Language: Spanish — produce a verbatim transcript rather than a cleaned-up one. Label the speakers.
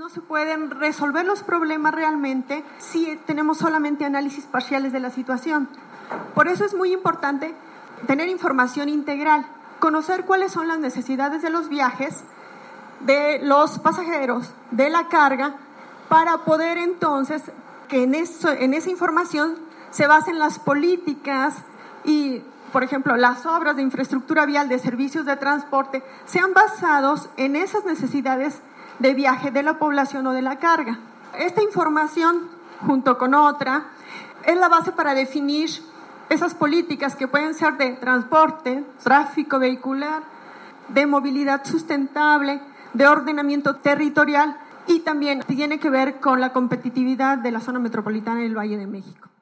Speaker 1: no se pueden resolver los problemas realmente si tenemos solamente análisis parciales de la situación. Por eso es muy importante tener información integral, conocer cuáles son las necesidades de los viajes, de los pasajeros, de la carga, para poder entonces que en, eso, en esa información se basen las políticas y, por ejemplo, las obras de infraestructura vial, de servicios de transporte, sean basados en esas necesidades de viaje de la población o de la carga. Esta información, junto con otra, es la base para definir esas políticas que pueden ser de transporte, tráfico vehicular, de movilidad sustentable, de ordenamiento territorial y también tiene que ver con la competitividad de la zona metropolitana del Valle de México.